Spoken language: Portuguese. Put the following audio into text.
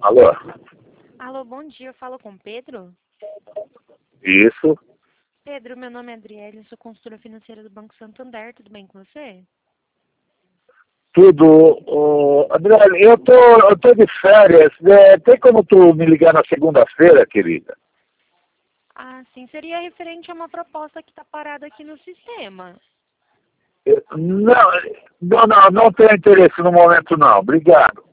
Alô? Alô, bom dia. Eu falo com o Pedro. Isso. Pedro, meu nome é Adriele, eu sou consultora financeira do Banco Santander. Tudo bem com você? Tudo. Adriano, eu tô de férias. Tem como tu me ligar na segunda-feira, querida? Ah, sim. Seria referente a uma proposta que está parada aqui no sistema. Não tenho interesse no momento não. Obrigado.